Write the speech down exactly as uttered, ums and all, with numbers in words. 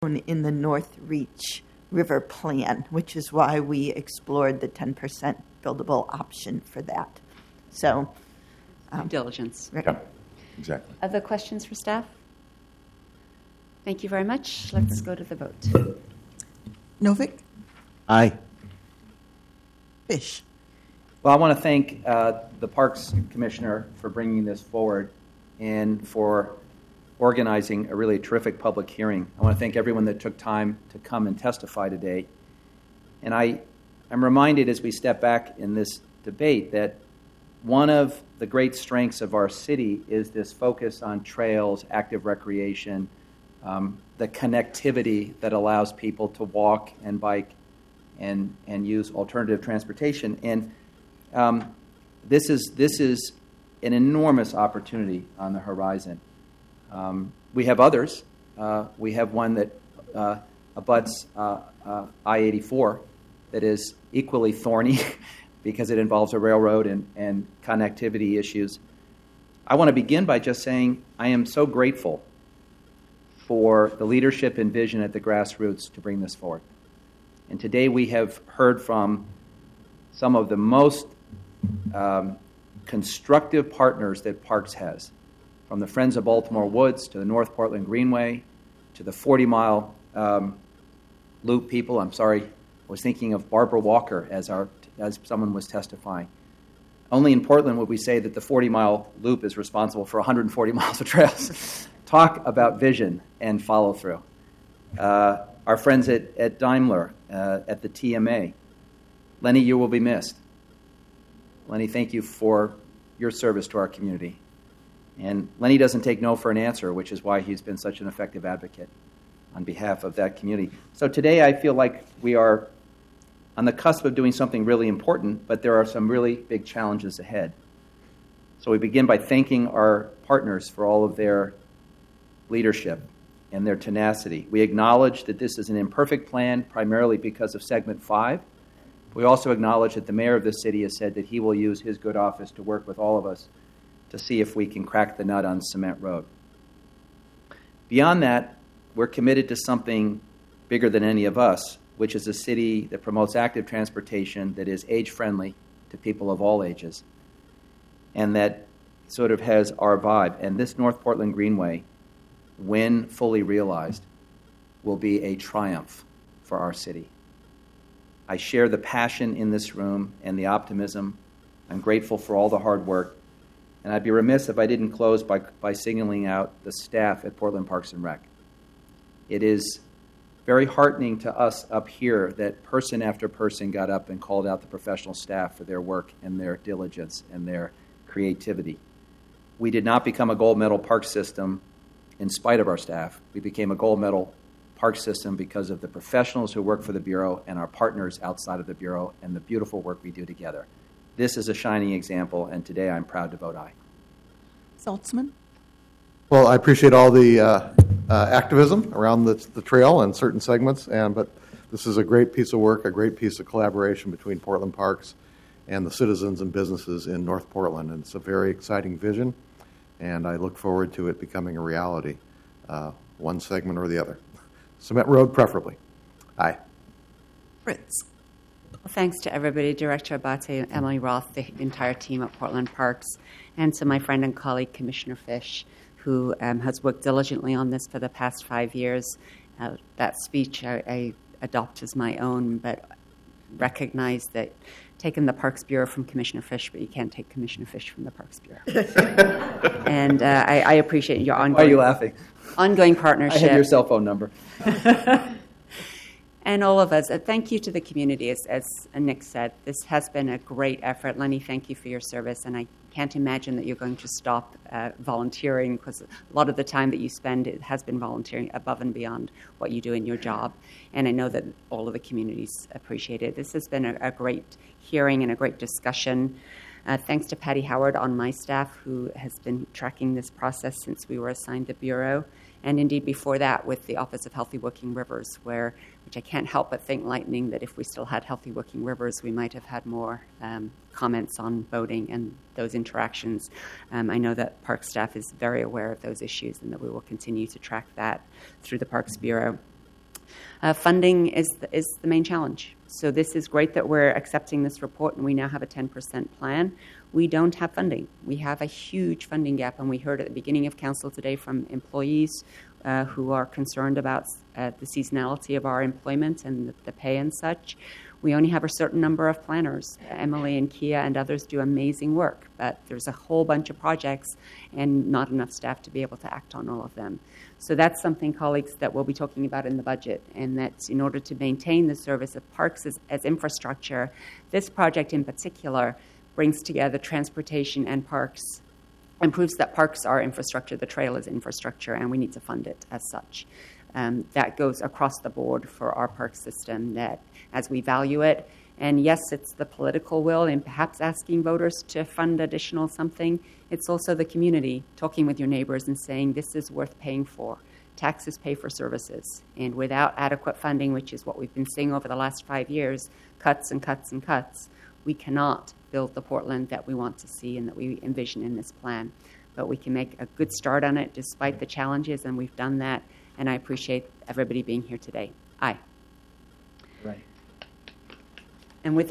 in the North Reach River Plan, which is why we explored the ten percent buildable option for that. So, um, diligence. Right. Yeah, exactly. Other questions for staff? Thank you very much. Let's go to the vote. Novick? Aye. Fish? Well, I want to thank uh, the Parks Commissioner for bringing this forward and for organizing a really terrific public hearing. I want to thank everyone that took time to come and testify today. And I am reminded as we step back in this debate that one of the great strengths of our city is this focus on trails, active recreation, um, the connectivity that allows people to walk and bike and, and use alternative transportation. And um, this is this is an enormous opportunity on the horizon. Um, we have others. Uh, we have one that uh, abuts uh, uh, I eighty-four that is equally thorny because it involves a railroad and, and connectivity issues. I want to begin by just saying I am so grateful for the leadership and vision at the grassroots to bring this forward. And today we have heard from some of the most um, constructive partners that Parks has, from the Friends of Baltimore Woods to the North Portland Greenway to the forty-mile um, loop people. I'm sorry, I was thinking of Barbara Walker as our as someone was testifying. Only in Portland would we say that the forty-mile loop is responsible for one hundred forty miles of trails. Talk about vision and follow-through. Uh, our friends at, at Daimler, uh, at the T M A. Lenny, you will be missed. Lenny, thank you for your service to our community. And Lenny doesn't take no for an answer, which is why he's been such an effective advocate on behalf of that community. So today I feel like we are on the cusp of doing something really important, but there are some really big challenges ahead. So we begin by thanking our partners for all of their leadership and their tenacity. We acknowledge that this is an imperfect plan, primarily because of Segment five. We also acknowledge that the mayor of this city has said that he will use his good office to work with all of us to see if we can crack the nut on Cement Road. Beyond that, we're committed to something bigger than any of us, which is a city that promotes active transportation that is age-friendly to people of all ages, and that sort of has our vibe. And this North Portland Greenway, when fully realized, will be a triumph for our city. I share the passion in this room and the optimism. I'm grateful for all the hard work. And I'd be remiss if I didn't close by, by signaling out the staff at Portland Parks and Rec. It is very heartening to us up here that person after person got up and called out the professional staff for their work and their diligence and their creativity. We did not become a gold medal park system in spite of our staff. We became a gold medal park system because of the professionals who work for the Bureau and our partners outside of the Bureau and the beautiful work we do together. This is a shining example, and today I'm proud to vote aye. Saltzman? Well, I appreciate all the uh, uh, activism around the, the trail and certain segments, and but this is a great piece of work, a great piece of collaboration between Portland Parks and the citizens and businesses in North Portland. And it's a very exciting vision, and I look forward to it becoming a reality, uh, one segment or the other. Cement Road, preferably. Aye. Fritz? Well, thanks to everybody, Director Abate, Emily Roth, the entire team at Portland Parks, and to my friend and colleague, Commissioner Fish, who um, has worked diligently on this for the past five years. Uh, that speech I, I adopt as my own, but recognize that taking the Parks Bureau from Commissioner Fish, but you can't take Commissioner Fish from the Parks Bureau. and uh, I, I appreciate your ongoing... Why are you laughing? Ongoing partnership. I have your cell phone number. And all of us, uh, thank you to the community. As, as Nick said, this has been a great effort. Lenny, thank you for your service, and I can't imagine that you're going to stop uh, volunteering, because a lot of the time that you spend it has been volunteering above and beyond what you do in your job. And I know that all of the communities appreciate it. This has been a, a great hearing and a great discussion. Uh, thanks to Patty Howard on my staff, who has been tracking this process since we were assigned the Bureau. And indeed before that with the Office of Healthy Working Rivers, where, which I can't help but think lightning that if we still had Healthy Working Rivers, we might have had more um, comments on voting and those interactions. Um, I know that Parks staff is very aware of those issues and that we will continue to track that through the Parks Bureau. Uh, funding is the, is the main challenge. So this is great that we're accepting this report and we now have a ten percent plan. We don't have funding. We have a huge funding gap, and we heard at the beginning of council today from employees uh, who are concerned about uh, the seasonality of our employment and the, the pay and such. We only have a certain number of planners. Emily and Kia and others do amazing work, but there's a whole bunch of projects and not enough staff to be able to act on all of them. So that's something, colleagues, that we'll be talking about in the budget, and that in order to maintain the service of parks as, as infrastructure, this project in particular brings together transportation and parks and proves that parks are infrastructure, the trail is infrastructure, and we need to fund it as such. Um, that goes across the board for our park system, that as we value it, and yes, it's the political will in perhaps asking voters to fund additional something. It's also the community talking with your neighbors and saying this is worth paying for. Taxes pay for services, and without adequate funding, which is what we've been seeing over the last five years, cuts and cuts and cuts, we cannot build the Portland that we want to see and that we envision in this plan. But we can make a good start on it despite the challenges, and we've done that. And I appreciate everybody being here today. Aye. Right. And with that,